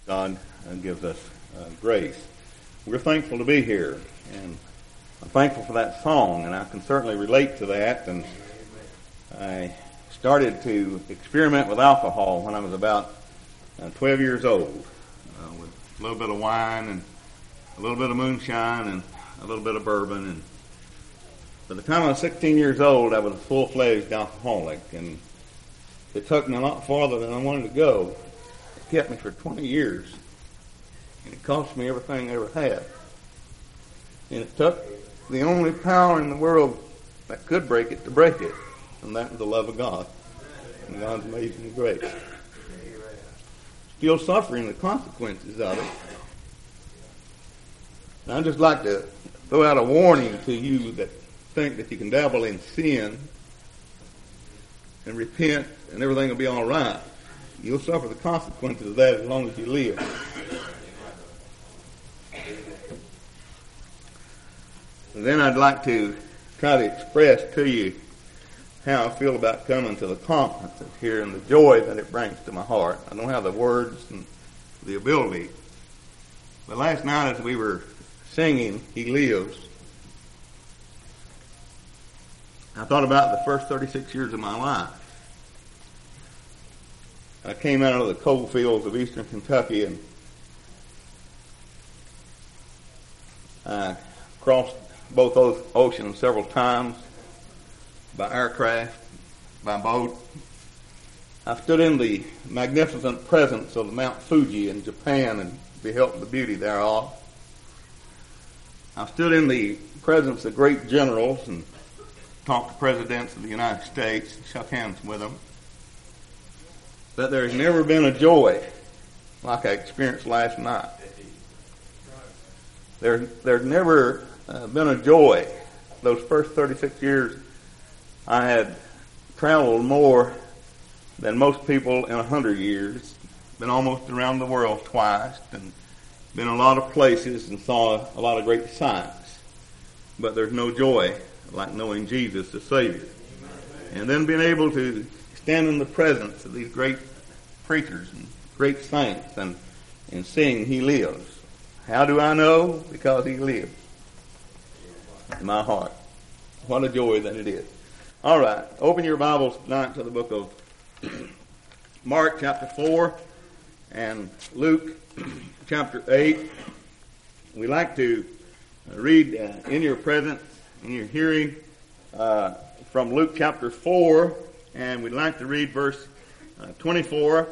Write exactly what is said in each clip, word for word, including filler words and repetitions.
God uh, gives us uh, grace. We're thankful to be here, and I'm thankful for that song, and I can certainly relate to that. And I started to experiment with alcohol when I was about uh, twelve years old, uh, with a little bit of wine and a little bit of moonshine and a little bit of bourbon. And by the time I was sixteen years old, I was a full-fledged alcoholic, and it took me a lot farther than I wanted to go. It kept me for twenty years, and it cost me everything I ever had. And it took the only power in the world that could break it to break it, and that was the love of God and God's amazing grace. Still suffering the consequences of it. And I'd just like to throw out a warning to you that think that you can dabble in sin and repent and everything will be all right. You'll suffer the consequences of that as long as you live. And then I'd like to try to express to you how I feel about coming to the conferences here and the joy that it brings to my heart. I don't have the words and the ability. But last night as we were singing He Lives, I thought about the first thirty-six years of my life. I came out of the coal fields of eastern Kentucky, and I crossed both those oceans several times by aircraft, by boat. I stood in the magnificent presence of Mount Fuji in Japan and beheld the beauty thereof. I stood in the presence of great generals and talked to presidents of the United States, shook hands with them. But there's never been a joy like I experienced last night. There, there's never uh, been a joy. Those first thirty-six years, I had traveled more than most people in a hundred years. Been almost around the world twice, and been a lot of places and saw a lot of great sights. But there's no joy like knowing Jesus the Savior. And then being able to stand in the presence of these great preachers and great saints and, and sing He Lives. How do I know? Because He lives in my heart. What a joy that it is. All right, open your Bibles tonight to the book of Mark chapter four and Luke chapter eight. We like to read uh, in your presence, in your hearing, uh, from Luke chapter four, and we'd like to read verse uh, twenty-four.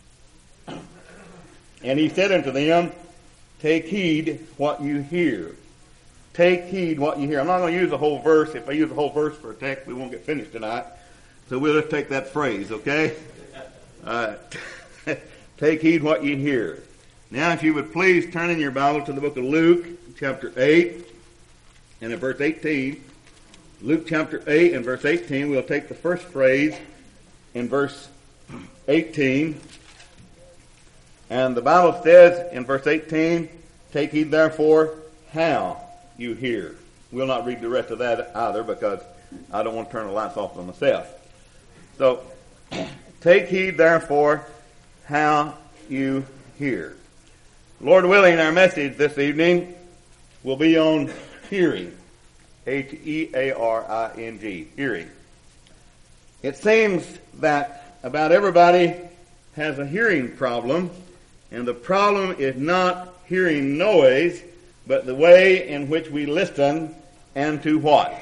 And he said unto them, take heed what you hear. Take heed what you hear. I'm not going to use the whole verse. If I use the whole verse for a text, we won't get finished tonight. So we'll just take that phrase, okay? Uh, take heed what you hear. Now, if you would please turn in your Bible to the book of Luke, chapter eight, and in verse eighteen. Luke chapter eight and verse eighteen, we'll take the first phrase in verse eighteen. And the Bible says in verse eighteen, take heed therefore how you hear. We'll not read the rest of that either because I don't want to turn the lights off on myself. So, take heed therefore how you hear. Lord willing, our message this evening will be on hearing. H E A R I N G, hearing. It seems that about everybody has a hearing problem, and the problem is not hearing noise, but the way in which we listen and to what.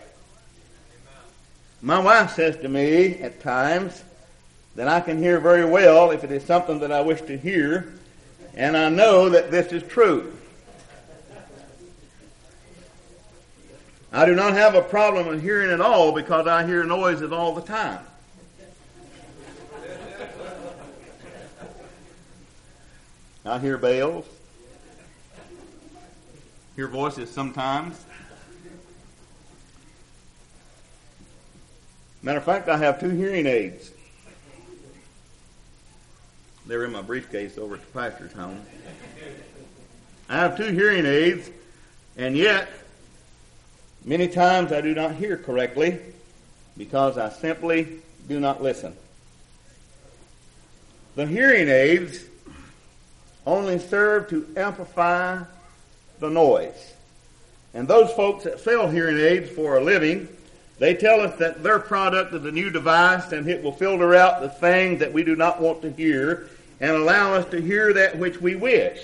My wife says to me at times that I can hear very well if it is something that I wish to hear, and I know that this is true. I do not have a problem with hearing at all because I hear noises all the time. I hear bells, hear voices sometimes. Matter of fact, I have two hearing aids. They're in my briefcase over at the pastor's home. I have two hearing aids, and yet many times I do not hear correctly because I simply do not listen. The hearing aids only serve to amplify the noise. And those folks that sell hearing aids for a living, they tell us that their product is a new device and it will filter out the things that we do not want to hear and allow us to hear that which we wish.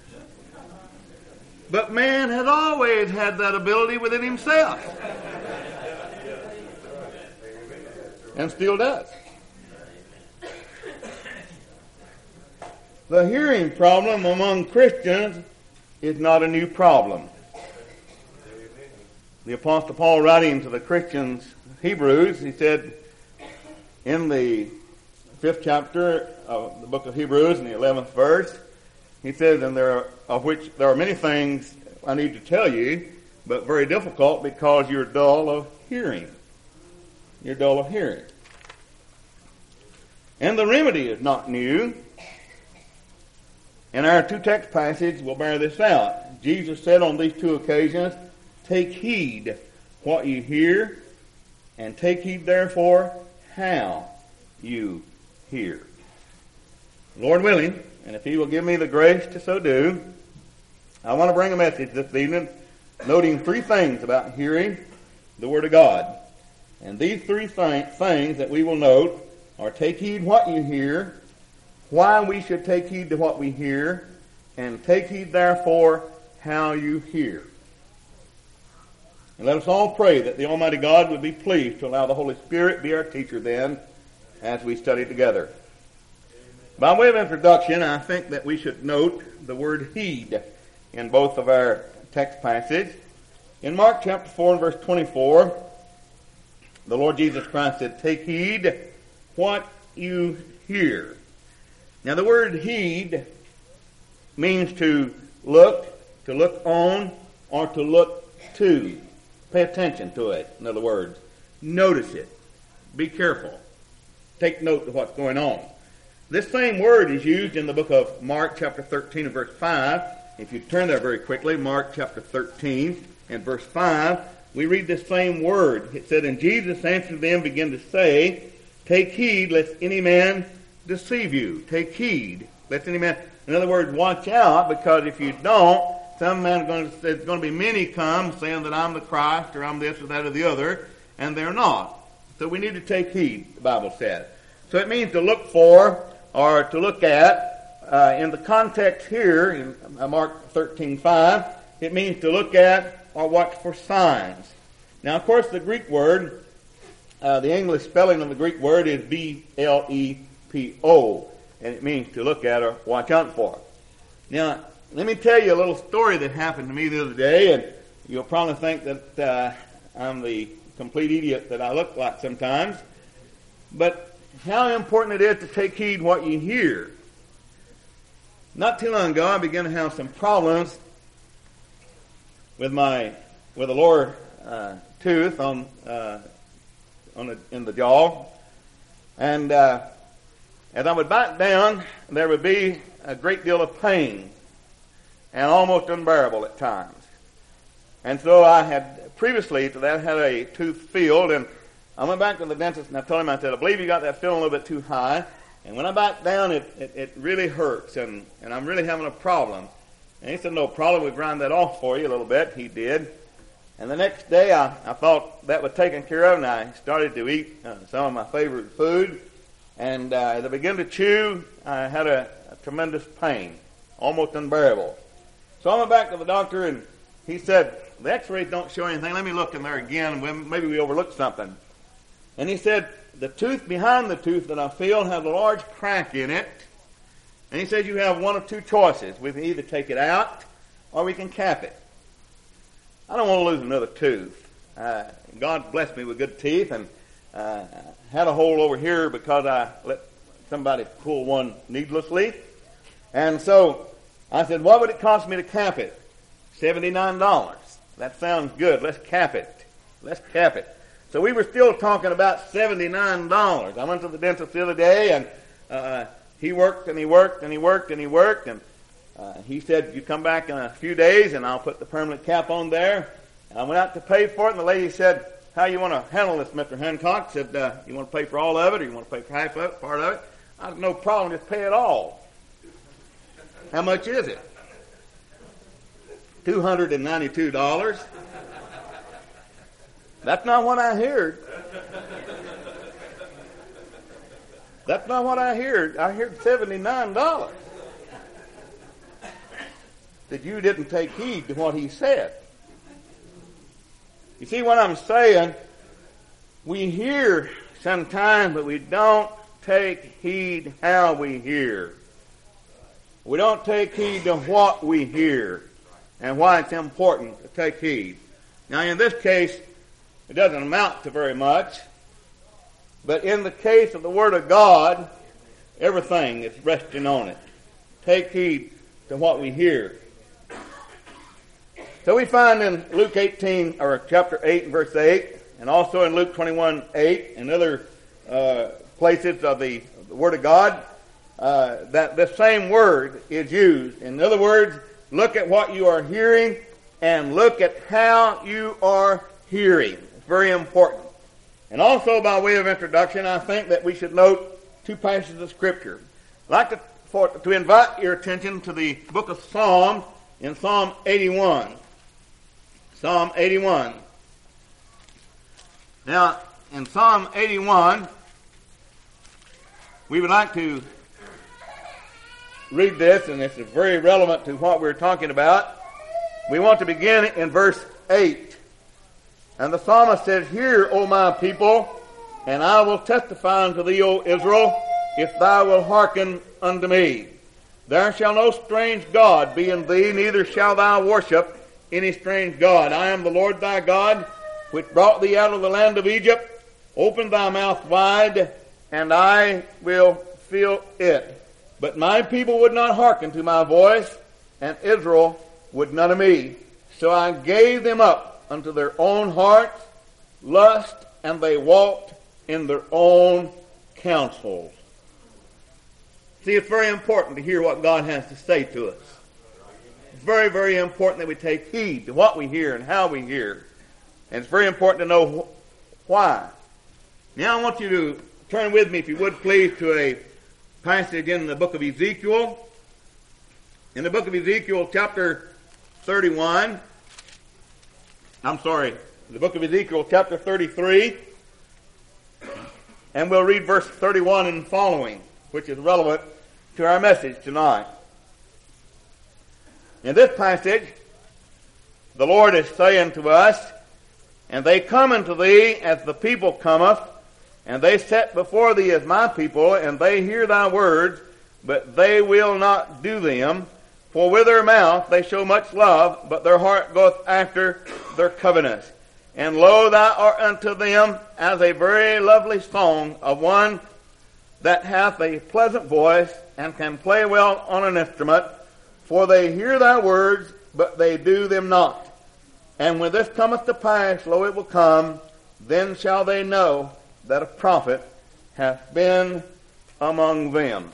But man has always had that ability within himself. And still does. The hearing problem among Christians is not a new problem. The Apostle Paul, writing to the Christians, Hebrews, he said in the fifth chapter of the book of Hebrews, in the eleventh verse, he says, and there are, of which there are many things I need to tell you, but very difficult because you're dull of hearing. You're dull of hearing. And the remedy is not new. And our two text passages will bear this out. Jesus said on these two occasions, take heed what you hear, and take heed therefore how you hear. Lord willing, and if He will give me the grace to so do, I want to bring a message this evening noting three things about hearing the Word of God. And these three th- things that we will note are take heed what you hear, why we should take heed to what we hear, and take heed therefore how you hear. And let us all pray that the Almighty God would be pleased to allow the Holy Spirit be our teacher then as we study together. By way of introduction, I think that we should note the word heed in both of our text passages. In Mark chapter four and verse twenty-four, the Lord Jesus Christ said, take heed what you hear. Now the word heed means to look, to look on, or to look to. Pay attention to it, in other words. Notice it. Be careful. Take note of what's going on. This same word is used in the book of Mark chapter thirteen and verse five. If you turn there very quickly, Mark chapter thirteen and verse five, we read this same word. It said, and Jesus answered them, began to say, take heed lest any man deceive you. Take heed lest any man. In other words, watch out, because if you don't, some man going to, there's going to be many come saying that I'm the Christ or I'm this or that or the other, and they're not. So we need to take heed, the Bible says. So it means to look for or to look at. Uh, in the context here, in Mark thirteen five, it means to look at or watch for signs. Now, of course, the Greek word, uh, the English spelling of the Greek word is B L E P O, and it means to look at or watch out for. Now, let me tell you a little story that happened to me the other day, and you'll probably think that uh, I'm the complete idiot that I look like sometimes. But how important it is to take heed what you hear. Not too long ago, I began to have some problems with my with the lower uh, tooth on uh, on the, in the jaw, and uh, as I would bite down, there would be a great deal of pain, and almost unbearable at times. And so I had previously to that had a tooth filled, and I went back to the dentist and I told him, I said, I believe you got that filled a little bit too high. And when I bite down, it, it, it really hurts, and, and I'm really having a problem. And he said, no problem, we'll grind that off for you a little bit. He did. And the next day, I, I thought that was taken care of, and I started to eat uh, some of my favorite food. And uh, as I began to chew, I had a, a tremendous pain, almost unbearable. So I went back to the doctor, and he said, the x-rays don't show anything. Let me look in there again, and maybe we overlooked something. And he said, the tooth behind the tooth that I feel has a large crack in it. And he says you have one of two choices. We can either take it out or we can cap it. I don't want to lose another tooth. Uh, God blessed me with good teeth, and uh, had a hole over here because I let somebody pull one needlessly. And so I said, what would it cost me to cap it? seventy-nine dollars. That sounds good. Let's cap it. Let's cap it. So we were still talking about seventy-nine dollars. I went to the dentist the other day, and uh, he worked and he worked and he worked and he worked, and uh, he said, you come back in a few days and I'll put the permanent cap on there. And I went out to pay for it, and the lady said, how you want to handle this, Mister Hancock? I said, uh, you want to pay for all of it, or you want to pay for half of it, part of it? I said, no problem, just pay it all. How much is it? two hundred ninety-two dollars. That's not what I heard. That's not what I heard. I heard seventy-nine dollars. That you didn't take heed to what he said. You see what I'm saying? We hear sometimes, but we don't take heed how we hear. We don't take heed to what we hear and why it's important to take heed. Now, in this case, it doesn't amount to very much, but in the case of the Word of God, everything is resting on it. Take heed to what we hear. So we find in Luke eighteen, or chapter eight and verse eight, and also in Luke twenty-one eight and other uh, places of the, of the Word of God, uh, that the same word is used. In other words, look at what you are hearing and look at how you are hearing. It's very important. And also, by way of introduction, I think that we should note two passages of Scripture. I'd like to, for, to invite your attention to the book of Psalms in Psalm eighty-one. Psalm eighty-one. Now, in Psalm eighty-one, we would like to read this, and this is very relevant to what we're talking about. We want to begin in verse eight. And the psalmist says, "Hear, O my people, and I will testify unto thee, O Israel, if thou wilt hearken unto me. There shall no strange God be in thee, neither shalt thou worship any strange God. I am the Lord thy God, which brought thee out of the land of Egypt. Open thy mouth wide, and I will fill it. But my people would not hearken to my voice, and Israel would none of me. So I gave them up unto their own hearts, lust, and they walked in their own counsels." See, it's very important to hear what God has to say to us. It's very, very important that we take heed to what we hear and how we hear. And it's very important to know wh- why. Now I want you to turn with me, if you would please, to a passage in the book of Ezekiel. In the book of Ezekiel, chapter thirty-one. I'm sorry, the book of Ezekiel, chapter thirty-three. And we'll read verse thirty-one and following, which is relevant to our message tonight. In this passage, the Lord is saying to us, "And they come unto thee as the people cometh, and they set before thee as my people, and they hear thy words, but they will not do them. For with their mouth they show much love, but their heart goeth after their covenants. And lo, thou art unto them as a very lovely song of one that hath a pleasant voice, and can play well on an instrument. For they hear thy words, but they do them not. And when this cometh to pass, lo, it will come, then shall they know that a prophet hath been among them."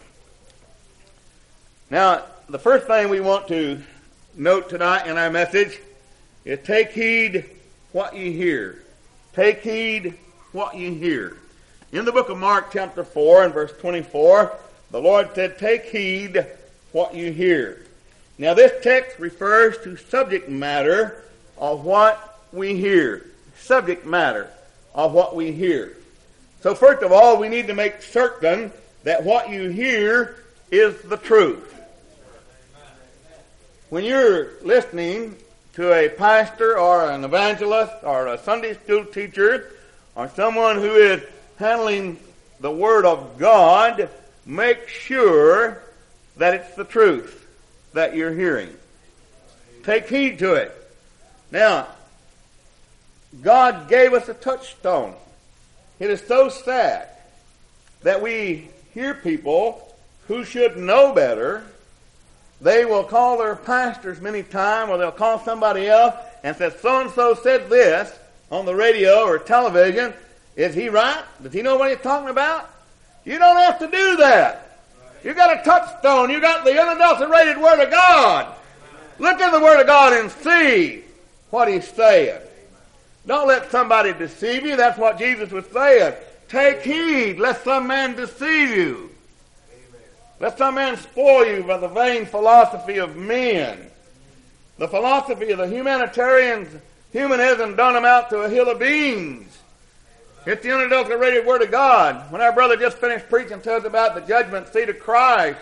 Now, the first thing we want to note tonight in our message is take heed what you hear. Take heed what you hear. In the book of Mark chapter four and verse twenty-four, the Lord said, "Take heed what you hear." Now this text refers to subject matter of what we hear. Subject matter of what we hear. So first of all, we need to make certain that what you hear is the truth. When you're listening to a pastor or an evangelist or a Sunday school teacher or someone who is handling the Word of God, make sure that it's the truth that you're hearing. Take heed to it. Now, God gave us a touchstone. It is so sad that we hear people who should know better. They will call their pastors many times, or they'll call somebody else and say, "So-and-so said this on the radio or television. Is he right? Does he know what he's talking about?" You don't have to do that. You got a touchstone. You got the unadulterated Word of God. Look in the Word of God and see what He's saying. Don't let somebody deceive you. That's what Jesus was saying. Take heed lest some man deceive you. Let some man spoil you by the vain philosophy of men. The philosophy of the humanitarians, humanism done them out to a hill of beans. It's the unadulterated Word of God. When our brother just finished preaching to us about the judgment seat of Christ,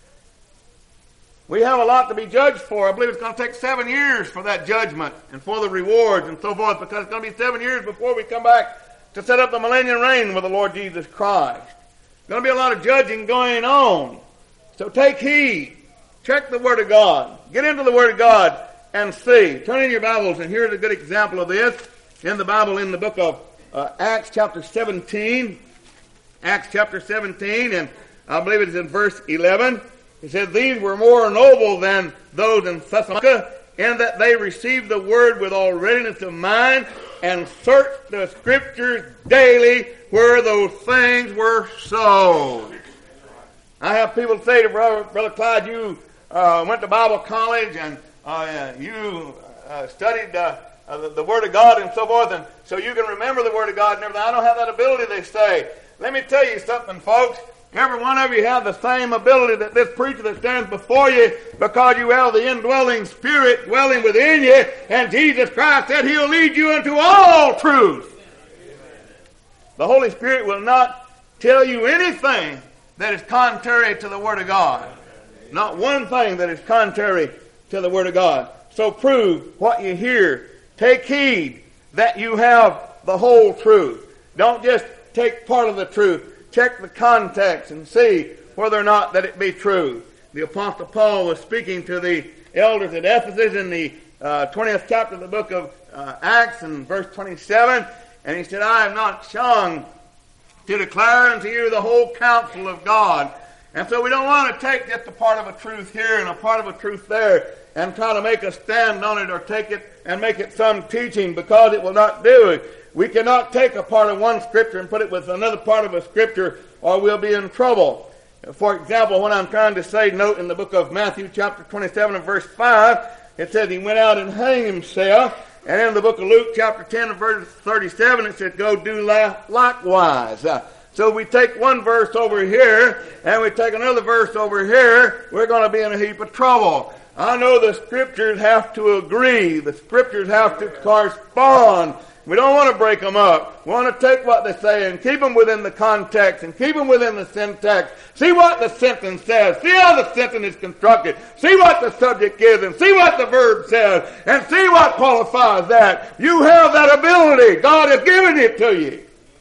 we have a lot to be judged for. I believe it's going to take seven years for that judgment and for the rewards and so forth, because it's going to be seven years before we come back to set up the millennial reign with the Lord Jesus Christ. There's going to be a lot of judging going on. So take heed. Check the Word of God. Get into the Word of God and see. Turn in your Bibles, and here's a good example of this in the Bible in the book of uh, Acts chapter seventeen. Acts chapter seventeen, and I believe it's in verse eleven. It says, these were more noble than those in Thessalonica, in that they received the word with all readiness of mind, and searched the Scriptures daily where those things were so. I have people say to Brother, Brother Clyde, you uh, went to Bible college, and uh, you uh, studied uh, uh, the, the Word of God and so forth, and so you can remember the Word of God and everything. I don't have that ability, they say. Let me tell you something, folks. Every one of you have the same ability that this preacher that stands before you, because you have the indwelling Spirit dwelling within you, and Jesus Christ said He'll lead you into all truth. The Holy Spirit will not tell you anything that is contrary to the Word of God. Not one thing that is contrary to the Word of God. So prove what you hear. Take heed that you have the whole truth. Don't just take part of the truth. Check the context and see whether or not that it be true. The Apostle Paul was speaking to the elders at Ephesus in the uh, twentieth chapter of the book of uh, Acts, and verse twenty-seven, and he said, I am not shunned to declare unto you the whole counsel of God. And so we don't want to take just a part of a truth here and a part of a truth there and try to make a stand on it or take it and make it some teaching, because it will not do it. We cannot take a part of one Scripture and put it with another part of a Scripture, or we'll be in trouble. For example, what I'm trying to say, note in the book of Matthew chapter twenty-seven and verse five, it says he went out and hanged himself. And in the book of Luke chapter ten and verse thirty-seven, it said, go do likewise. Uh, so we take one verse over here, and we take another verse over here, we're going to be in a heap of trouble. I know the Scriptures have to agree. The Scriptures have to correspond. We don't want to break them up. We want to take what they say and keep them within the context and keep them within the syntax. See what the sentence says. See how the sentence is constructed. See what the subject is and see what the verb says and see what qualifies that. You have that ability. God has given it to you.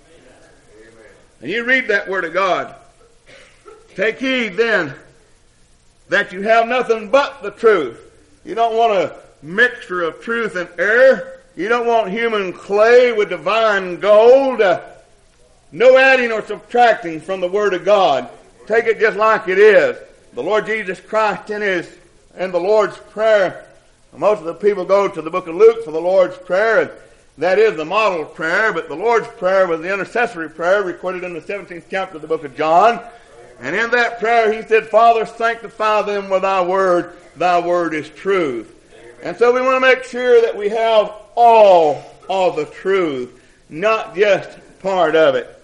And you read that Word of God. Take heed then that you have nothing but the truth. You don't want a mixture of truth and error. You don't want human clay with divine gold. Uh, no adding or subtracting from the Word of God. Take it just like it is. The Lord Jesus Christ in His, in the Lord's Prayer. Most of the people go to the book of Luke for the Lord's Prayer. That is the model prayer, but the Lord's Prayer was the intercessory prayer recorded in the seventeenth chapter of the book of John. And in that prayer He said, Father, sanctify them with Thy Word. Thy Word is truth. And so we want to make sure that we have all of the truth, not just part of it.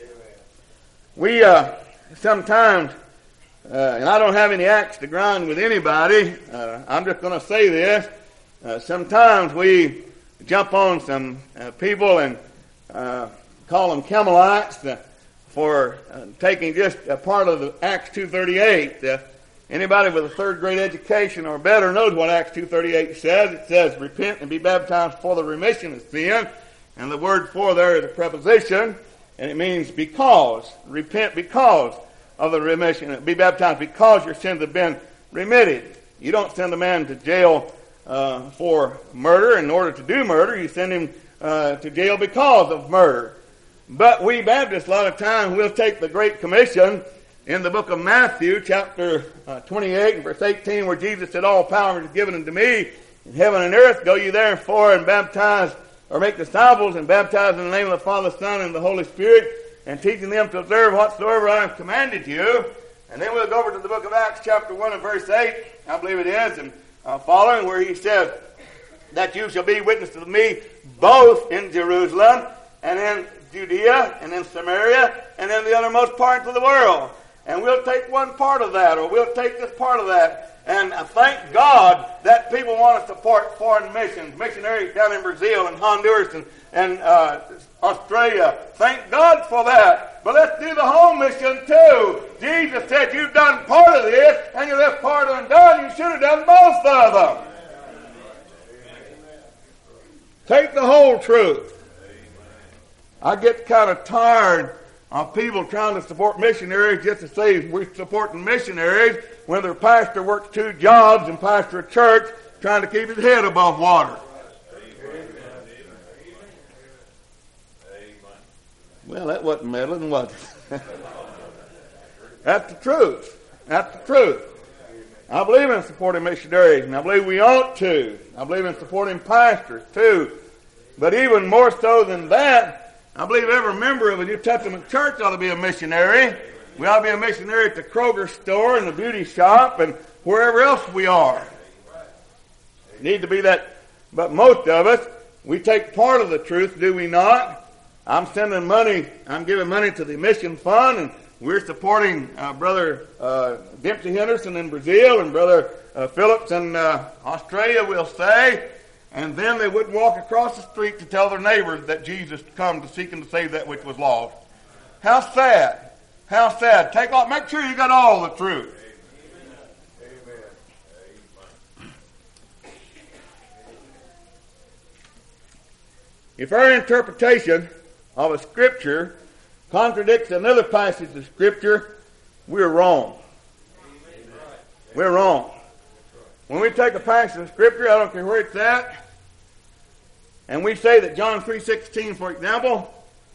We uh, sometimes, uh, and I don't have any axe to grind with anybody, uh, I'm just going to say this, uh, sometimes we jump on some uh, people and uh, call them Camelites uh, for uh, taking just a part of the Acts two thirty-eight. Uh, Anybody with a third grade education or better knows what Acts two thirty-eight says. It says, repent and be baptized for the remission of sin. And the word for there is a preposition, and it means because. Repent because of the remission. Be baptized because your sins have been remitted. You don't send a man to jail uh, for murder in order to do murder. You send him uh, to jail because of murder. But we Baptists, a lot of times, we'll take the Great Commission in the book of Matthew, chapter uh, twenty-eight, and verse eighteen, where Jesus said, all power is given unto me in heaven and earth. Go ye therefore and baptize, or make disciples, and baptize in the name of the Father, Son, and the Holy Spirit, and teaching them to observe whatsoever I have commanded you. And then we'll go over to the book of Acts, chapter one, and verse eight, I believe it is, and uh, following, where he says, that you shall be witnesses of me both in Jerusalem, and in Judea, and in Samaria, and in the uttermost parts of the world. and we'll take one part of that, or we'll take this part of that. And I thank God that people want to support foreign missions, missionaries down in Brazil and Honduras and, and uh, Australia. Thank God for that. But let's do the home mission too. Jesus said, you've done part of this, and you left part undone. You should have done both of them. Take the whole truth. I get kind of tired of people trying to support missionaries just to say we're supporting missionaries when their pastor works two jobs and pastor a church trying to keep his head above water. Well, that wasn't meddling, was it? That's the truth. That's the truth. I believe in supporting missionaries, and I believe we ought to. I believe in supporting pastors, too. But even more so than that, I believe every member of a New Testament church ought to be a missionary. We ought to be a missionary at the Kroger store and the beauty shop and wherever else we are. Need to be that. But most of us, we take part of the truth, do we not? I'm sending money, I'm giving money to the mission fund, and we're supporting uh, Brother uh, Dempsey Henderson in Brazil and Brother uh, Phillips in uh, Australia, we'll say. And then they wouldn't walk across the street to tell their neighbors that Jesus come to seek and to save that which was lost. How sad. How sad. Take all, make sure you got all the truth. Amen. If our interpretation of a scripture contradicts another passage of scripture, we're wrong. We're wrong. When we take a passage of scripture, I don't care where it's at, and we say that John three sixteen, for example,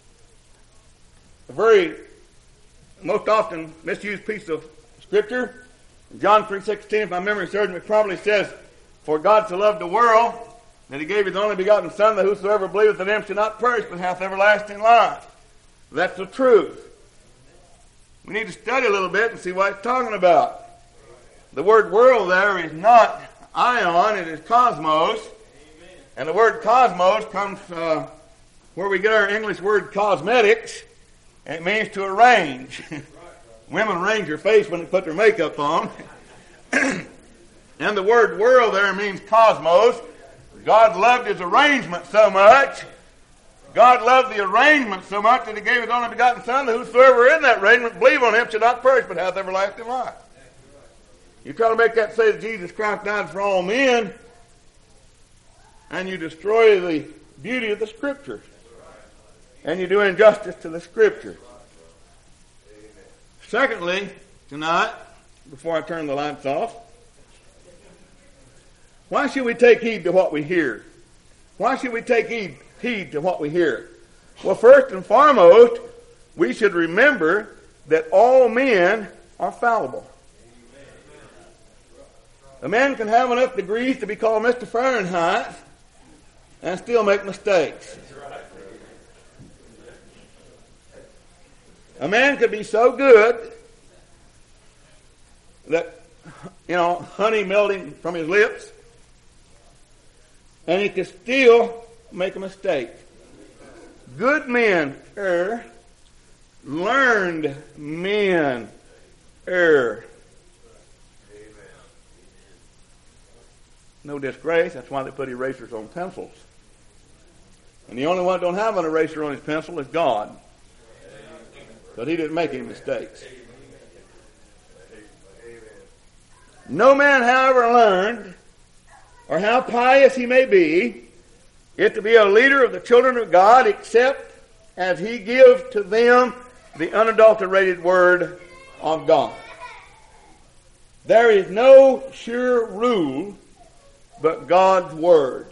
a very most often misused piece of scripture, John three sixteen, if my memory serves me, probably says, for God so loved the world that he gave his only begotten Son, that whosoever believeth in him shall not perish, but hath everlasting life. That's the truth. We need to study a little bit and see what it's talking about. The word world there is not ion, it is cosmos. And the word cosmos comes uh, where we get our English word cosmetics. It means to arrange. Women arrange their face when they put their makeup on. And the word world there means cosmos. God loved his arrangement so much. God loved the arrangement so much that he gave his only begotten Son, that whosoever in that arrangement believe on him shall not perish, but hath everlasting life. You try to make that say that Jesus Christ died for all men, and you destroy the beauty of the Scriptures. And you do injustice to the Scripture. Secondly, tonight, before I turn the lights off, why should we take heed to what we hear? Why should we take heed, heed to what we hear? Well, first and foremost, we should remember that all men are fallible. A man can have enough degrees to be called Mister Fahrenheit and still make mistakes. A man could be so good that, you know, honey melting from his lips, and he could still make a mistake. Good men err. Learned men err. No disgrace. That's why they put erasers on pencils. And the only one that don't have an eraser on his pencil is God. But he didn't make any mistakes. No man, however learned, or how pious he may be, is to be a leader of the children of God, except as he gives to them the unadulterated word of God. There is no sure rule but God's word.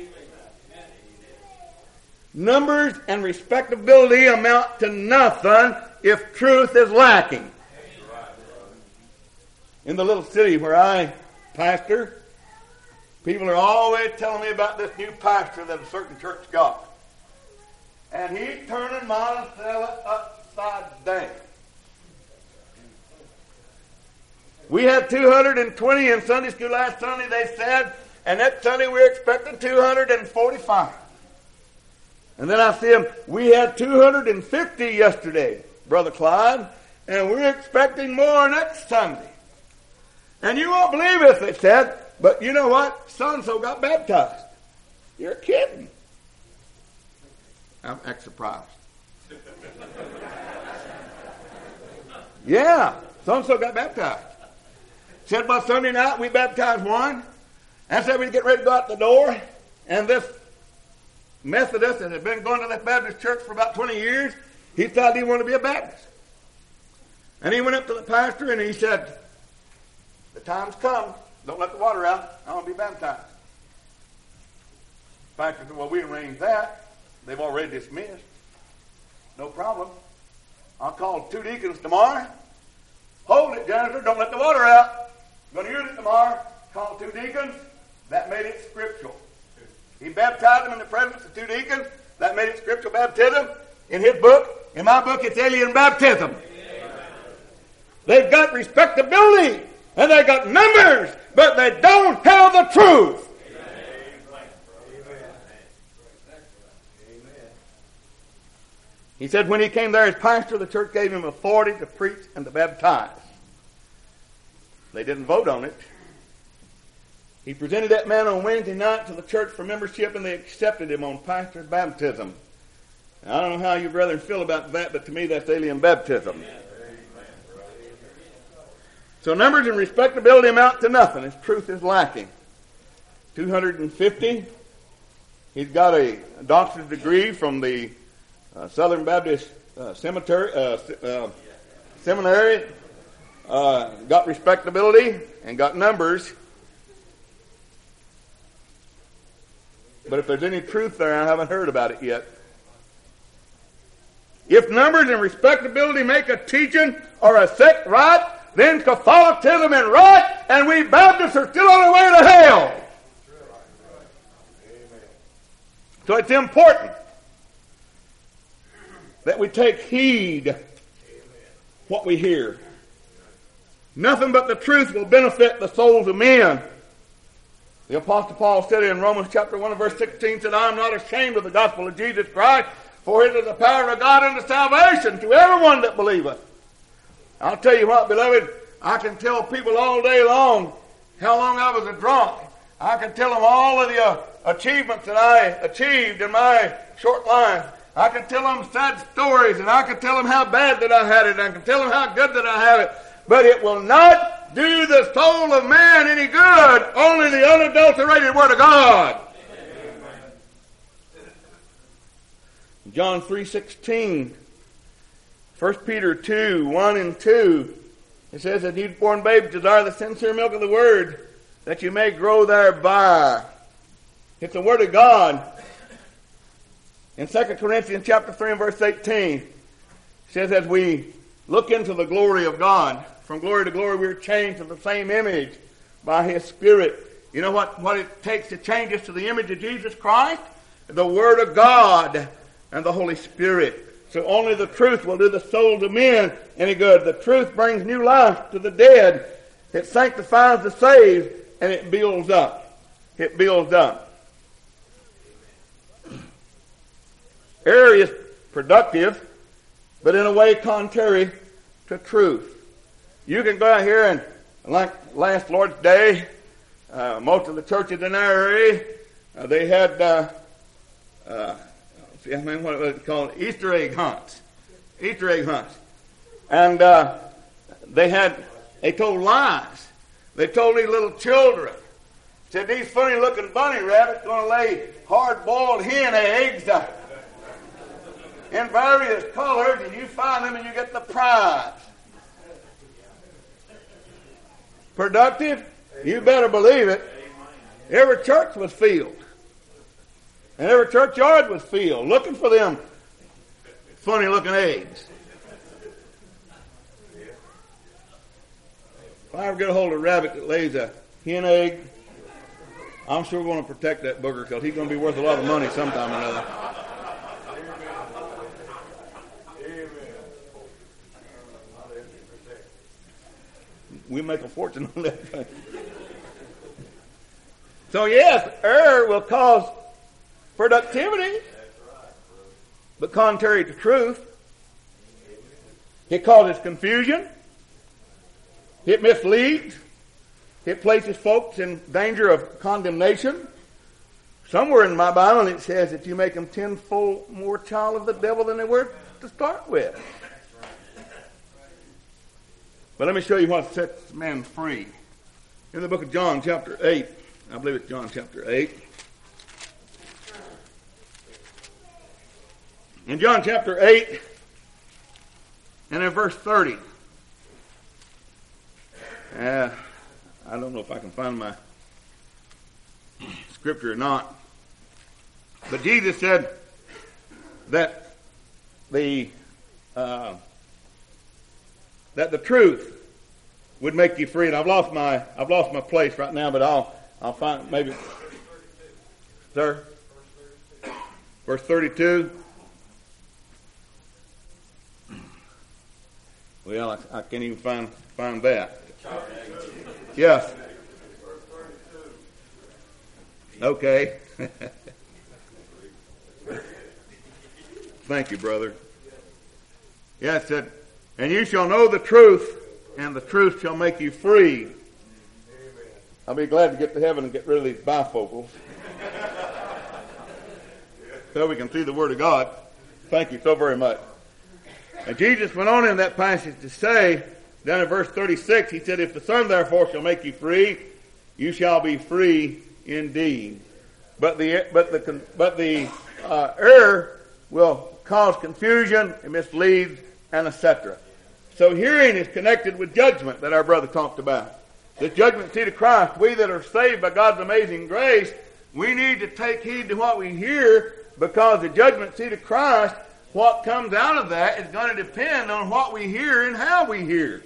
Numbers and respectability amount to nothing if truth is lacking. In the little city where I pastor, people are always telling me about this new pastor that a certain church got. And he's turning Monticello upside down. We had two hundred twenty in Sunday school last Sunday, they said, and that Sunday we were expecting two hundred forty-five. And then I see them, we had two hundred fifty yesterday, Brother Clyde. and we're expecting more next Sunday. And you won't believe it, they said, but you know what? So-and-so got baptized. You're kidding. I'm act surprised. Yeah, so-and-so got baptized. Said by Sunday night we baptized one, and said we'd get ready to go out the door, and this Methodist that had been going to that Baptist church for about twenty years, he thought he wanted to be a Baptist. And he went up to the pastor and he said, the time's come. Don't let the water out. I want to be baptized. The pastor said, well, we arranged that. They've already dismissed. No problem. I'll call two deacons tomorrow. Hold it, janitor. Don't let the water out. I'm going to use it tomorrow. Call two deacons. That made it scriptural. He baptized them in the presence of two deacons. That made it scriptural baptism. In his book, in my book, it's alien baptism. Amen. They've got respectability and they got numbers, but they don't have the truth. Amen. He said when he came there as pastor, the church gave him authority to preach and to baptize. They didn't vote on it. He presented that man on Wednesday night to the church for membership, and they accepted him on pastor's baptism. Now, I don't know how you brethren feel about that, but to me that's alien baptism. So numbers and respectability amount to nothing. His truth is lacking. two hundred fifty. He's got a doctorate degree from the uh, Southern Baptist uh, Cemetery, uh, uh, Seminary. Uh, got respectability and got numbers. But if there's any truth there, I haven't heard about it yet. If numbers and respectability make a teaching or a sect right, then Catholicism is right, and we Baptists are still on our way to hell. So it's important that we take heed what we hear. Nothing but the truth will benefit the souls of men. The Apostle Paul said in Romans chapter one and verse sixteen, said, I am not ashamed of the gospel of Jesus Christ, for it is the power of God unto salvation to everyone that believeth. I'll tell you what, beloved, I can tell people all day long how long I was a drunk. I can tell them all of the uh, achievements that I achieved in my short life. I can tell them sad stories, and I can tell them how bad that I had it, and I can tell them how good that I have it. But it will not do the soul of man any good, only the unadulterated Word of God. Amen. John three sixteen, First Peter two, one and two, it says that newborn babes desire the sincere milk of the Word, that you may grow thereby. It's the Word of God. In Second Corinthians chapter three and verse eighteen, it says, as we look into the glory of God, from glory to glory we're changed to the same image by His Spirit. You know what, what it takes to change us to the image of Jesus Christ? The Word of God and the Holy Spirit. So only the truth will do the souls of men any good. The truth brings new life to the dead. It sanctifies the saved, and it builds up. It builds up. Error is productive, but in a way contrary to truth. You can go out here and, like last Lord's Day, uh, most of the churches in our area, uh, they had, uh, uh, see, I mean, what was it called? Easter egg hunts. Easter egg hunts. And uh, they had, they told lies. They told these little children, said these funny looking bunny rabbits going to lay hard-boiled hen eggs uh, in various colors, and you find them and you get the prize. Productive? You better believe it. Every church was filled. And every churchyard was filled, looking for them funny looking eggs. If I ever get a hold of a rabbit that lays a hen egg, I'm sure we're going to protect that booger, because he's going to be worth a lot of money sometime or another. We make a fortune on that thing. So yes, error will cause productivity, but contrary to truth. It causes confusion. It misleads. It places folks in danger of condemnation. Somewhere in my Bible it says that you make them tenfold more child of the devil than they were to start with. But let me show you what sets man free. In the book of John chapter eight, I believe it's John chapter eight. In John chapter eight, and in verse thirty, uh, I don't know if I can find my scripture or not, but Jesus said that the uh, that the truth would make you free. And I've lost my I've lost my place right now, but I'll I'll find maybe. Sir, verse thirty-two. Well, I, I can't even find find that. Yes. Okay. Thank you, brother. Yeah, it said, and you shall know the truth, and the truth shall make you free. I'll be glad to get to heaven and get rid of these bifocals. So we can see the Word of God. Thank you so very much. And Jesus went on in that passage to say, down in verse thirty-six, he said, if the Son therefore shall make you free, you shall be free indeed. But the but the but the uh, error will cause confusion, it misleads, and et cetera. So hearing is connected with judgment that our brother talked about. The judgment seat of Christ. We that are saved by God's amazing grace, we need to take heed to what we hear, because the judgment seat of Christ, what comes out of that is going to depend on what we hear and how we hear.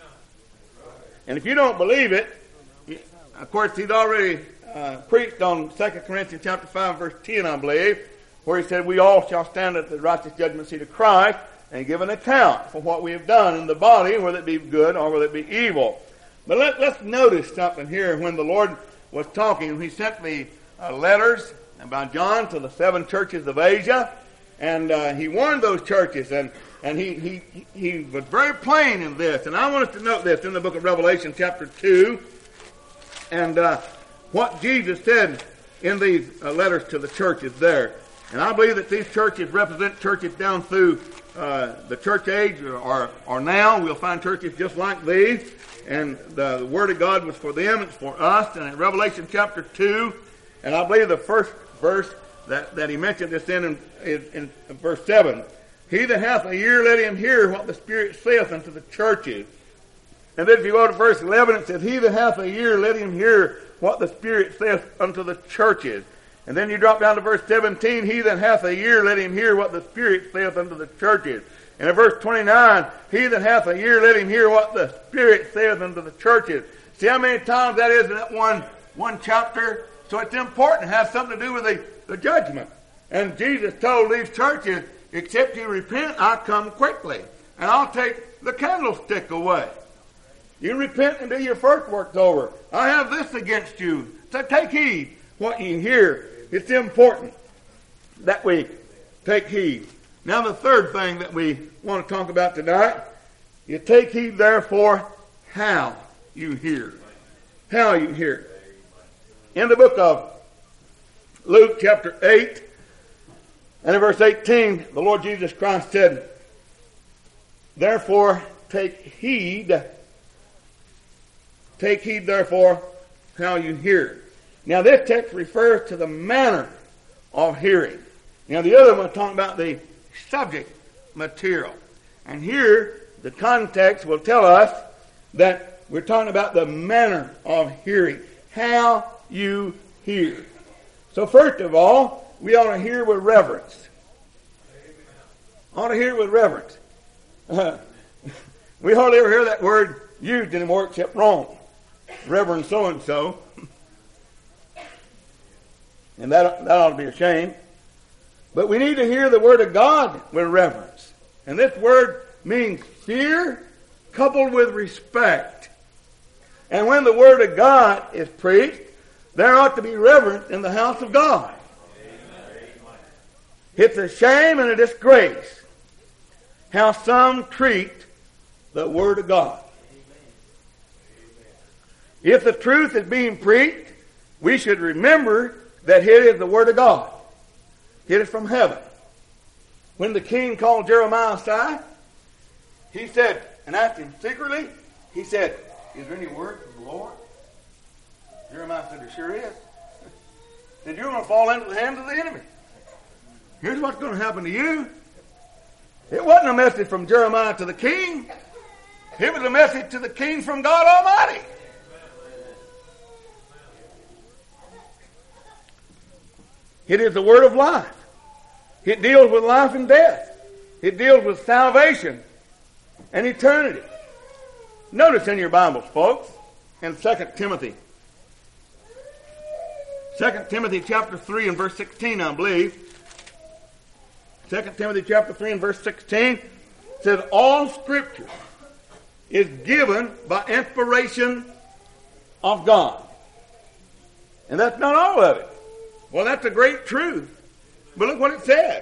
And if you don't believe it, of course, he's already uh, preached on Second Corinthians chapter five, verse ten, I believe, where he said, we all shall stand at the righteous judgment seat of Christ and give an account for what we have done in the body, whether it be good or whether it be evil. But let, let's notice something here. When the Lord was talking, he sent the uh, letters by John to the seven churches of Asia, and uh, he warned those churches, and And he, he, he was very plain in this. And I want us to note this in the book of Revelation chapter two. And uh, what Jesus said in these uh, letters to the churches there. And I believe that these churches represent churches down through uh, the church age or, or, or now. We'll find churches just like these. And the, the Word of God was for them. It's for us. And in Revelation chapter two, and I believe the first verse that, that he mentioned this in, in, in, in verse seven. He that hath a ear, let him hear what the Spirit saith unto the churches. And then if you go to verse eleven, it says, he that hath a ear, let him hear what the Spirit saith unto the churches. And then you drop down to verse seventeen, he that hath a ear, let him hear what the Spirit saith unto the churches. And in verse twenty-nine, he that hath a ear, let him hear what the Spirit saith unto the churches. See how many times that is in that one, one chapter? So it's important. It has something to do with the, the judgment. And Jesus told these churches, except you repent, I come quickly, and I'll take the candlestick away. You repent until your first work's over. I have this against you. So take heed what you hear. It's important that we take heed. Now the third thing that we want to talk about tonight, you take heed therefore how you hear. How you hear. In the book of Luke chapter eight, and in verse eighteen, the Lord Jesus Christ said, therefore take heed, take heed therefore how you hear. Now this text refers to the manner of hearing. Now the other one talking about the subject material. And here the context will tell us that we're talking about the manner of hearing. How you hear. So first of all, we ought to hear with reverence. Ought to hear with reverence. Uh, we hardly ever hear that word used anymore except wrong. Reverend so-and-so. And that, that ought to be a shame. But we need to hear the Word of God with reverence. And this word means fear coupled with respect. And when the Word of God is preached, there ought to be reverence in the house of God. It's a shame and a disgrace how some treat the Word of God. If the truth is being preached, we should remember that it is the Word of God. It is from heaven. When the king called Jeremiah aside, he said, and asked him secretly, he said, "Is there any word from the Lord?" Jeremiah said, "There sure is." He said, "You're going to fall into the hands of the enemy. Here's what's going to happen to you." It wasn't a message from Jeremiah to the king. It was a message to the king from God Almighty. It is the word of life. It deals with life and death. It deals with salvation and eternity. Notice in your Bibles, folks, in Second Timothy. Second Timothy chapter three and verse sixteen, I believe. Second Timothy chapter three and verse sixteen says, all Scripture is given by inspiration of God. And that's not all of it. Well, that's a great truth. But look what it says.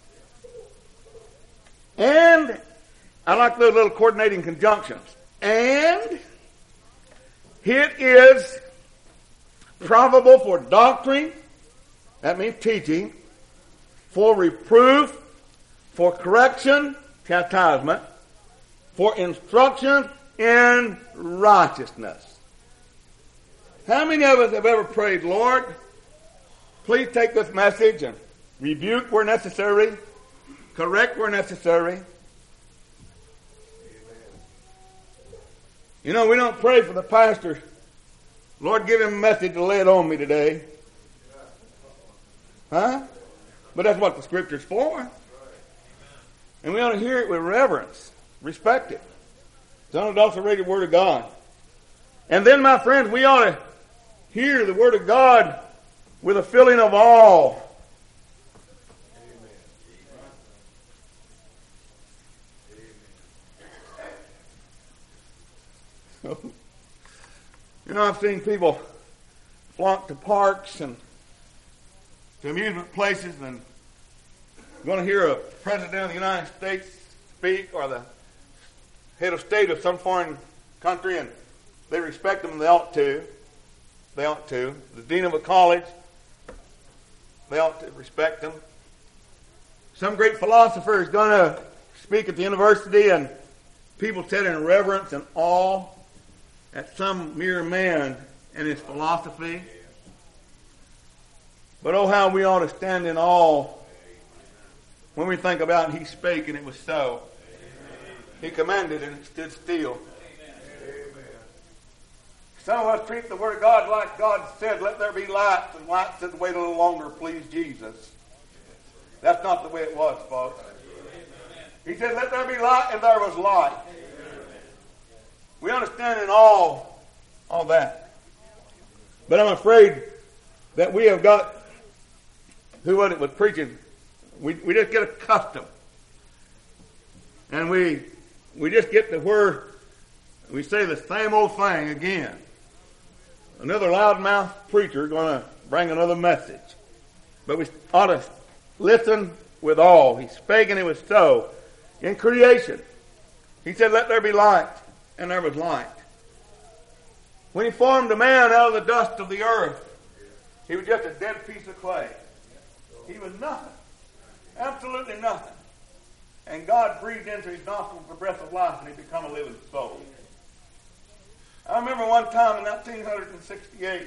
And, I like those little coordinating conjunctions. And it is probable for doctrine, that means teaching, for reproof, for correction, chastisement, for instruction in righteousness. How many of us have ever prayed, "Lord, please take this message and rebuke where necessary, correct where necessary"? You know, we don't pray for the pastor, "Lord, give him a message to lay it on me today." Huh? But that's what the Scripture's for. And we ought to hear it with reverence, respect it. It's the unadulterated Word of God. And then, my friends, we ought to hear the Word of God with a feeling of awe. You know, I've seen people flock to parks and to amusement places and going to hear a president of the United States speak, or the head of state of some foreign country, and they respect them, and they ought to. They ought to. The dean of a college, they ought to respect them. Some great philosopher is going to speak at the university, and people sit in reverence and awe at some mere man and his philosophy. But oh, how we ought to stand in awe when we think about he spake and it was so. He commanded and it stood still. Some of us treat the Word of God like God said, "Let there be light," and light said, "Wait a little longer, please, Jesus." That's not the way it was, folks. He said, "Let there be light," and there was light. We understand in awe all that. But I'm afraid that we have got, who was it was preaching, we, we just get accustomed. And we we just get to where we say the same old thing again. Another loudmouth preacher going to bring another message. But we ought to listen with awe. He spake and it was so. In creation, he said, "Let there be light," and there was light. When he formed a man out of the dust of the earth, he was just a dead piece of clay. He was nothing. Absolutely nothing. And God breathed into his nostrils the breath of life, and he became a living soul. I remember one time in nineteen sixty-eight,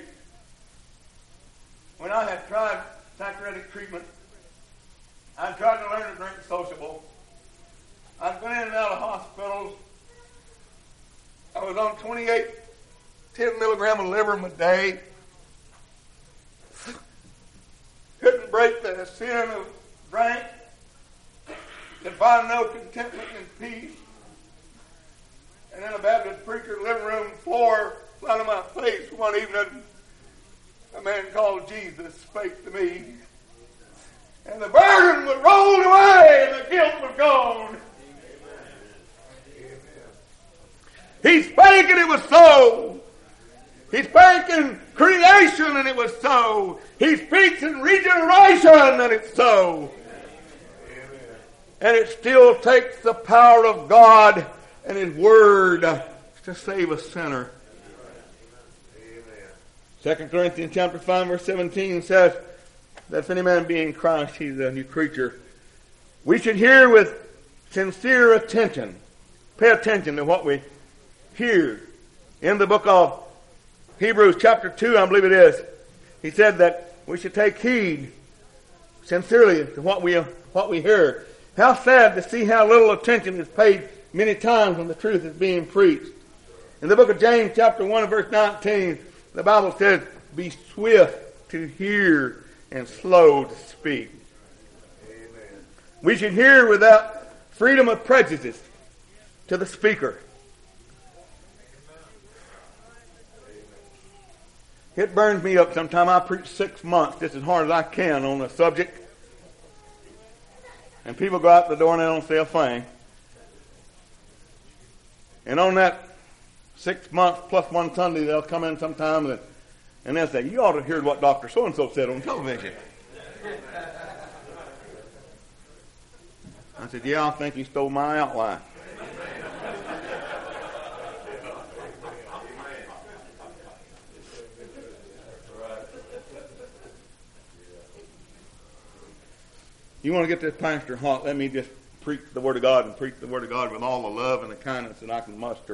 when I had tried saccharotic treatment, I tried to learn to drink sociable. I'd been in and out of hospitals. I was on twenty-eight ten milligram of Librium a day. Couldn't break the sin of drink. Could find no contentment and peace. And in a Baptist preacher's living room floor, flat on my face one evening, a man called Jesus spake to me. And the burden was rolled away and the guilt was gone. He spake and it was so. He spake in creation and it was so. He speaks in regeneration and it's so. And it still takes the power of God and His Word to save a sinner. Second Corinthians chapter five verse seventeen says that if any man be in Christ, he's a new creature. We should hear with sincere attention. Pay attention to what we hear. In the book of Hebrews chapter two, I believe it is, he said that we should take heed sincerely to what we what we hear. How sad to see how little attention is paid many times when the truth is being preached. In the book of James chapter one verse nineteen, the Bible says, be swift to hear and slow to speak. Amen. We should hear without freedom of prejudice to the speaker. It burns me up sometimes. I preach six months just as hard as I can on a subject. And people go out the door and they don't say a thing. And on that six months plus one Sunday, they'll come in sometime and, and they'll say, you ought to hear what Doctor So-and-so said on television. I said, yeah, I think you stole my outline. You want to get this pastor hot, let me just preach the Word of God and preach the Word of God with all the love and the kindness that I can muster.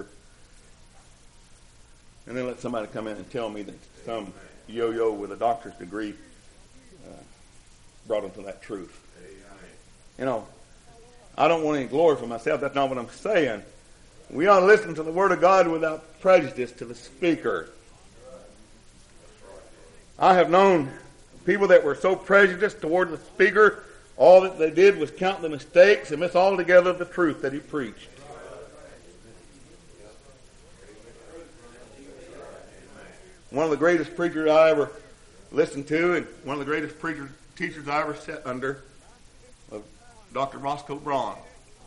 And then let somebody come in and tell me that some yo-yo with a doctor's degree uh, brought them to that truth. You know, I don't want any glory for myself. That's not what I'm saying. We ought to listen to the Word of God without prejudice to the speaker. I have known people that were so prejudiced toward the speaker, all that they did was count the mistakes and miss altogether the truth that he preached. One of the greatest preachers I ever listened to, and one of the greatest preachers, teachers I ever sat under, was Doctor Roscoe Braun.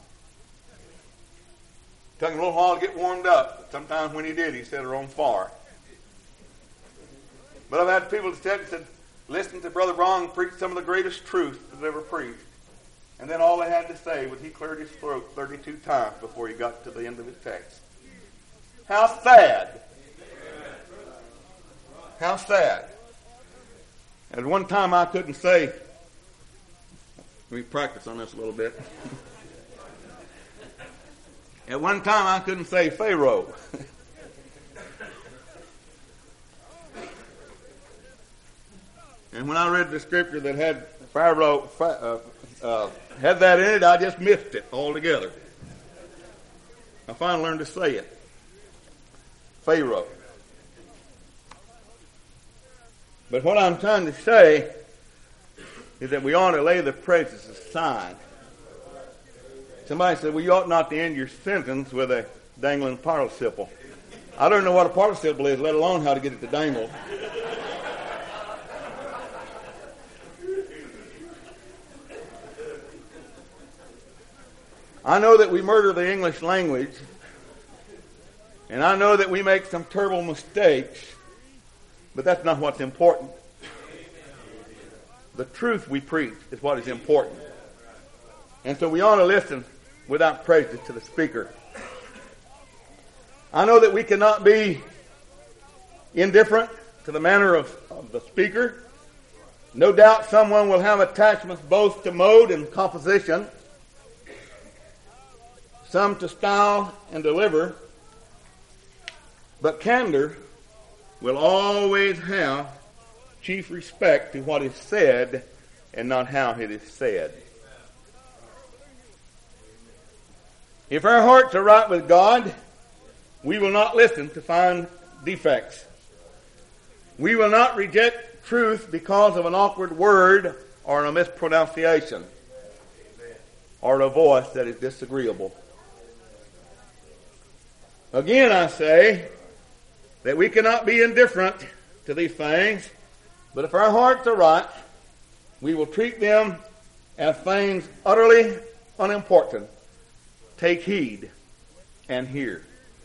It took him a little while to get warmed up, but sometimes when he did, he set her on fire. But I've had people that said, said listen to Brother Braun preach some of the greatest truth that's ever preached. And then all they had to say was he cleared his throat thirty-two times before he got to the end of his text. How sad. How sad. At one time I couldn't say, let me practice on this a little bit. At one time I couldn't say Pharaoh. And when I read the scripture that had Pharaoh uh, uh, had that in it, I just missed it altogether. I finally learned to say it. Pharaoh. But what I'm trying to say is that we ought to lay the prejudice aside. Somebody said, well, you ought not to end your sentence with a dangling participle. I don't know what a participle is, let alone how to get it to dangle. I know that we murder the English language, and I know that we make some terrible mistakes, but that's not what's important. The truth we preach is what is important. And so we ought to listen without prejudice to the speaker. I know that we cannot be indifferent to the manner of, of the speaker. No doubt someone will have attachments both to mode and composition, some to style and deliver, but candor will always have chief respect to what is said and not how it is said. If our hearts are right with God, we will not listen to find defects. We will not reject truth because of an awkward word or a mispronunciation or a voice that is disagreeable. Again, I say that we cannot be indifferent to these things, but if our hearts are right, we will treat them as things utterly unimportant. Take heed and hear.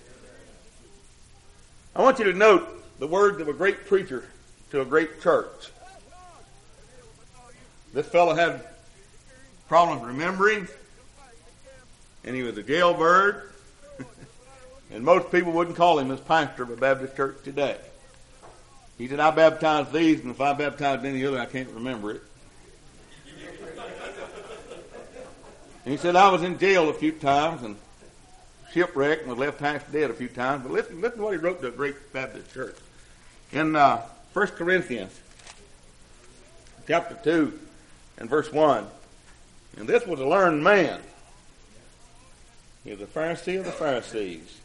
I want you to note the words of a great preacher to a great church. This fellow had problems remembering, and he was a jailbird. And most people wouldn't call him as pastor of a Baptist church today. He said, I baptized these, and if I baptized any other, I can't remember it. And he said, I was in jail a few times and shipwrecked and was left half dead a few times. But listen, listen to what he wrote to a great Baptist church. In uh, First Corinthians, chapter two, and verse one. And this was a learned man. He was a Pharisee of the Pharisees.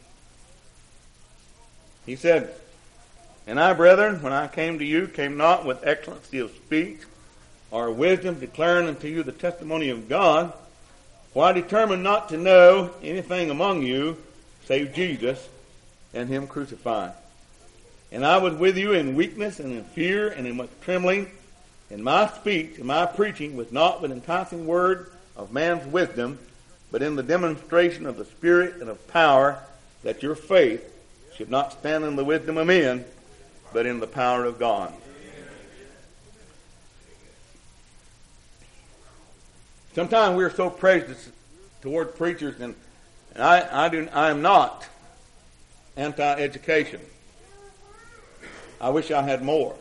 He said, And I, brethren, when I came to you, came not with excellency of speech or wisdom, declaring unto you the testimony of God. For I determined not to know anything among you save Jesus and him crucified. And I was with you in weakness and in fear and in much trembling. And my speech and my preaching was not with enticing word of man's wisdom, but in the demonstration of the Spirit and of power, that your faith should not stand in the wisdom of men, but in the power of God. Sometimes we're so prejudiced toward preachers, and, and I, I, do, I am not anti-education. I wish I had more.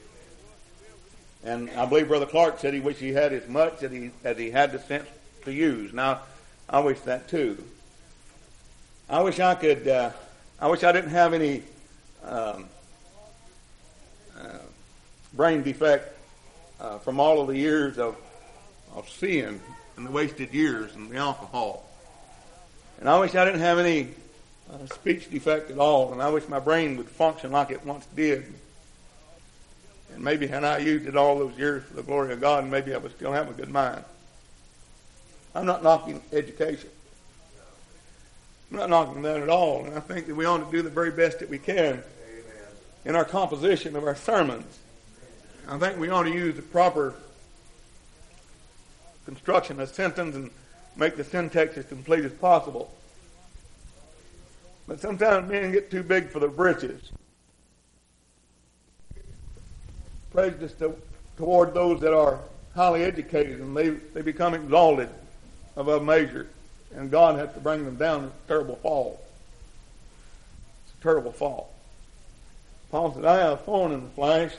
And I believe Brother Clark said he wished he had as much as he, as he had the sense to use. Now, I wish that too. I wish I could, uh, I wish I didn't have any um, uh, brain defect uh, from all of the years of, of sin and the wasted years and the alcohol. And I wish I didn't have any uh, speech defect at all, and I wish my brain would function like it once did. And maybe had I used it all those years for the glory of God, maybe I would still have a good mind. I'm not knocking education. I'm not knocking that at all. And I think that we ought to do the very best that we can in our composition of our sermons. I think we ought to use the proper construction of sentence and make the syntax as complete as possible. But sometimes men get too big for their britches. Prejudice to, toward those that are highly educated, and they, they become exalted above measure, and God has to bring them down. It's a terrible fall. It's a terrible fall. Paul said, I have a thorn in the flesh.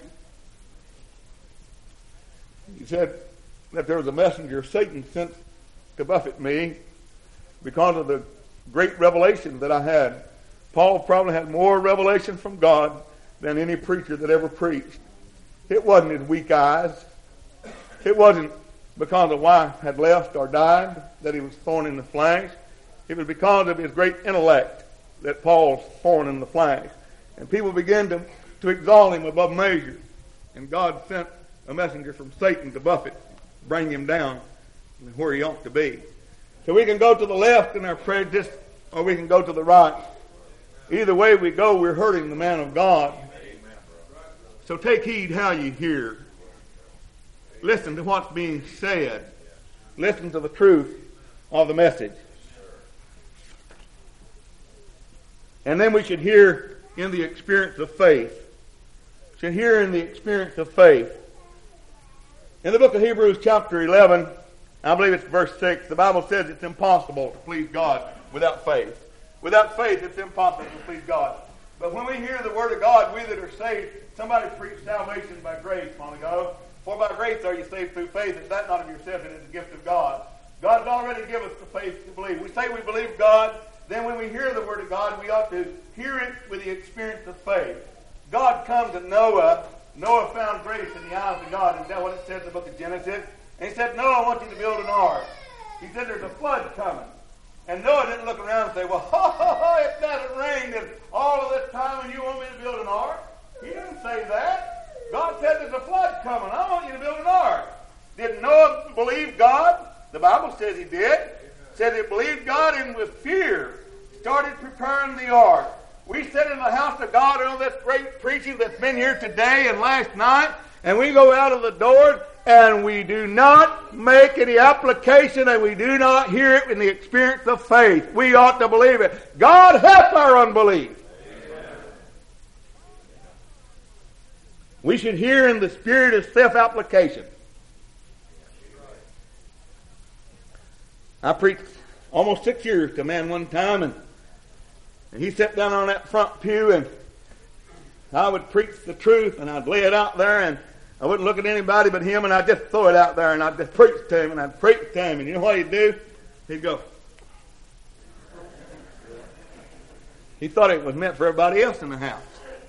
He said that there was a messenger of Satan sent to buffet me because of the great revelation that I had. Paul probably had more revelation from God than any preacher that ever preached. It wasn't his weak eyes. It wasn't because a wife had left or died that he was thorn in the flesh. It was because of his great intellect that Paul's thorn in the flesh. And people began to, to exalt him above measure. And God sent a messenger from Satan to buffet, bring him down where he ought to be. So we can go to the left in our prejudice, or we can go to the right. Either way we go, we're hurting the man of God. So take heed how you hear. Listen to what's being said. Listen to the truth of the message. And then we should hear in the experience of faith. Should hear in the experience of faith. In the book of Hebrews chapter eleven, I believe it's verse six, the Bible says it's impossible to please God without faith. Without faith, it's impossible to please God. But when we hear the word of God, we that are saved, somebody preached salvation by grace a while ago. For by grace are you saved through faith, and that not of yourself, it is a gift of God. God has already given us the faith to believe. We say we believe God, then when we hear the word of God, we ought to hear it with the experience of faith. God come to Noah. Noah found grace in the eyes of God. Is that what it says in the book of Genesis? And he said, Noah, I want you to build an ark. He said, there's a flood coming. And Noah didn't look around and say, well, ho, ho, ho, it hasn't rained in all of this time and you want me to build an ark? He didn't say that. God said there's a flood coming. I want you to build an ark. Did Noah believe God? The Bible says he did. It said he believed God and with fear started preparing the ark. We sit in the house of God on this great preaching that's been here today and last night, and we go out of the doors and we do not make any application and we do not hear it in the experience of faith. We ought to believe it. God help our unbelief. Amen. We should hear in the spirit of self-application. I preached almost six years to a man one time, and And he sat down on that front pew, and I would preach the truth, and I'd lay it out there, and I wouldn't look at anybody but him, and I'd just throw it out there, and I'd just preach to him, and I'd preach to him. And you know what he'd do? He'd go. He thought it was meant for everybody else in the house.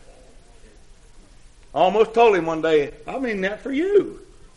I almost told him one day, I mean that for you.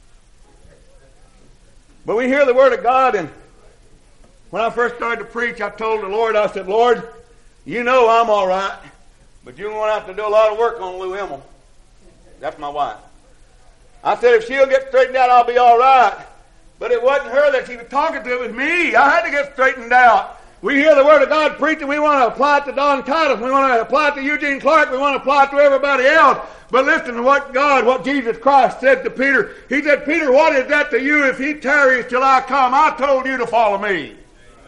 But we hear the Word of God, and when I first started to preach, I told the Lord, I said, Lord, you know I'm all right, but you're going to have to do a lot of work on Lou Emmel. That's my wife. I said, if she'll get straightened out, I'll be all right. But it wasn't her that she was talking to, it was me. I had to get straightened out. We hear the Word of God preaching, we want to apply it to Don Titus, we want to apply it to Eugene Clark, we want to apply it to everybody else. But listen to what God, what Jesus Christ said to Peter. He said, Peter, what is that to you if he tarries till I come? I told you to follow me.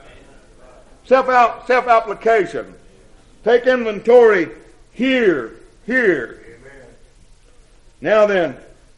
Self-out, self-application. Take inventory here, here. Amen. Now then,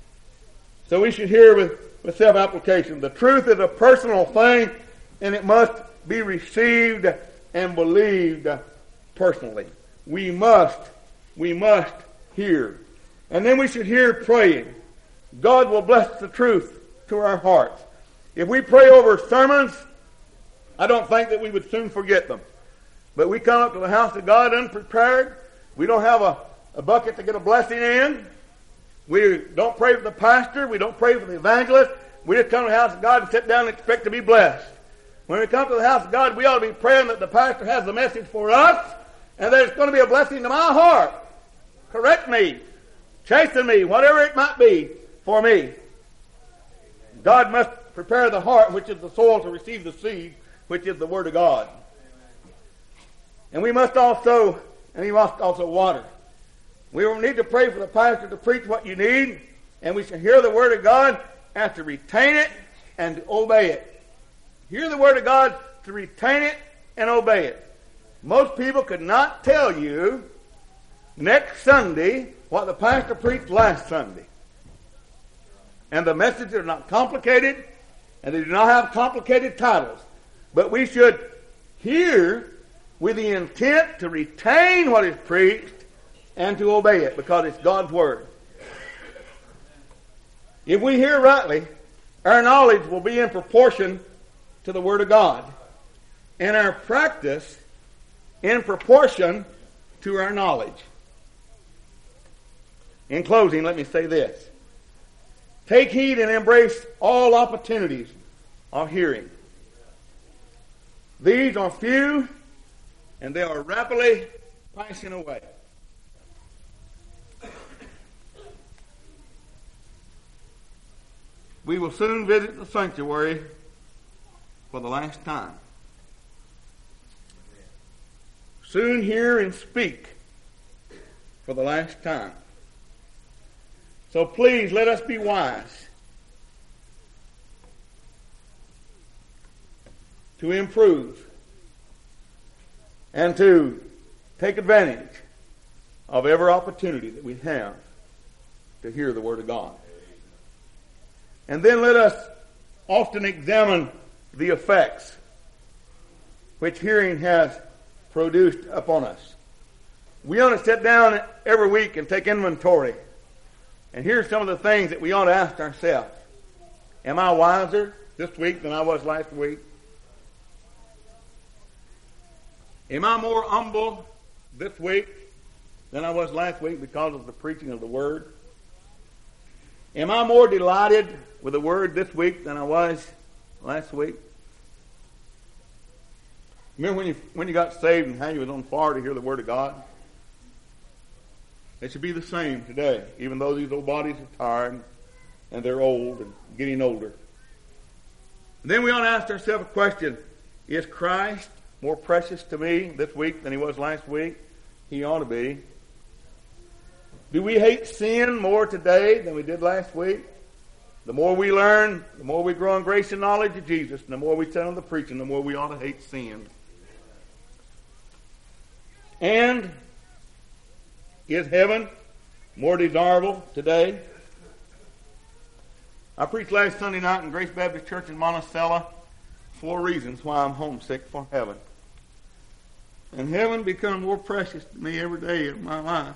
so we should hear with, with self-application. The truth is a personal thing, and it must be received and believed personally. We must, we must hear. And then we should hear praying. God will bless the truth to our hearts. If we pray over sermons, I don't think that we would soon forget them. But we come up to the house of God unprepared. We don't have a, a bucket to get a blessing in. We don't pray for the pastor. We don't pray for the evangelist. We just come to the house of God and sit down and expect to be blessed. When we come to the house of God, we ought to be praying that the pastor has the message for us and that it's going to be a blessing to my heart. Correct me. Chasten me, whatever it might be for me. God must prepare the heart, which is the soil, to receive the seed, which is the Word of God. And we must also, and we must also water. We will need to pray for the pastor to preach what you need, and we should hear the Word of God and to retain it and to obey it. Hear the Word of God to retain it and obey it. Most people could not tell you next Sunday what the pastor preached last Sunday. And the messages are not complicated, and they do not have complicated titles. But we should hear with the intent to retain what is preached and to obey it, because it's God's Word. If we hear rightly, our knowledge will be in proportion to the Word of God, and our practice in proportion to our knowledge. In closing, let me say this. Take heed and embrace all opportunities of hearing. These are few, and they are rapidly passing away. We will soon visit the sanctuary for the last time. Soon hear and speak for the last time. So please let us be wise to improve and to take advantage of every opportunity that we have to hear the Word of God. And then let us often examine the effects which hearing has produced upon us. We ought to sit down every week and take inventory. And here's some of the things that we ought to ask ourselves. Am I wiser this week than I was last week? Am I more humble this week than I was last week because of the preaching of the Word? Am I more delighted with the Word this week than I was last week? Remember when you when you got saved and how you was on fire to hear the Word of God? It should be the same today, even though these old bodies are tired and they're old and getting older. And then we ought to ask ourselves a question. Is Christ more precious to me this week than he was last week? He ought to be. Do we hate sin more today than we did last week? The more we learn, the more we grow in grace and knowledge of Jesus, and the more we sit on the preaching, the more we ought to hate sin. And is heaven more desirable today? I preached last Sunday night in Grace Baptist Church in Monticello. Four reasons why I'm homesick for heaven. And heaven becomes more precious to me every day of my life.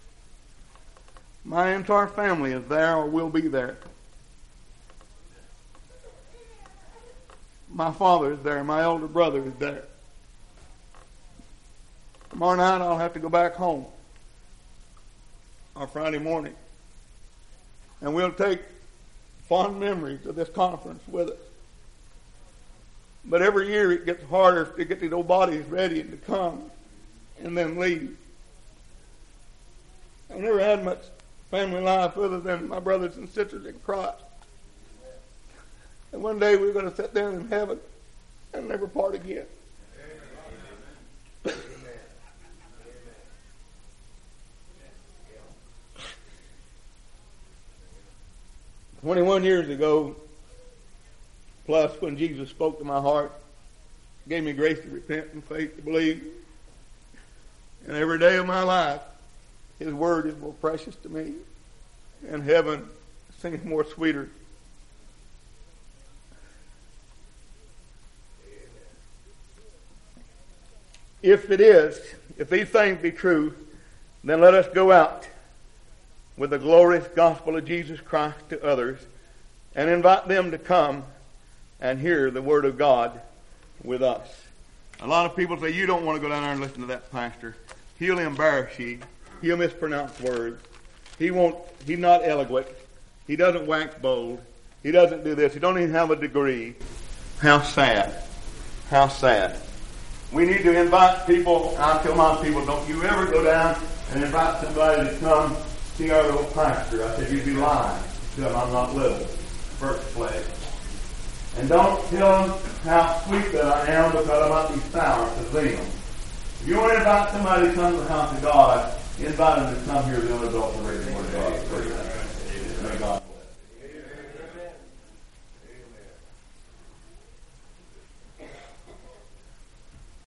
My entire family is there or will be there. My father is there. My older brother is there. Tomorrow night I'll have to go back home. On Friday morning. And we'll take fond memories of this conference with us. But every year it gets harder to get these old bodies ready to come and then leave. I've never had much family life other than my brothers and sisters in Christ. And one day we're going to sit down in heaven and never part again. Twenty-one years ago, plus when Jesus spoke to my heart, gave me grace to repent and faith to believe. And every day of my life, His Word is more precious to me. And heaven seems more sweeter. If it is, if these things be true, then let us go out with the glorious gospel of Jesus Christ to others and invite them to come and hear the Word of God with us. A lot of people say, you don't want to go down there and listen to that pastor. He'll embarrass you. He'll mispronounce words. He won't, he's not eloquent. He doesn't wax bold. He doesn't do this. He don't even have a degree. How sad. How sad. We need to invite people. I tell my people, don't you ever go down and invite somebody to come see our little pastor. I said, you'd be lying. Tell them I'm not little. First place. And don't tell them how sweet that I am because I might be sour to them. If you want to invite somebody to come to the house of God, invite them to come here to the adult radio.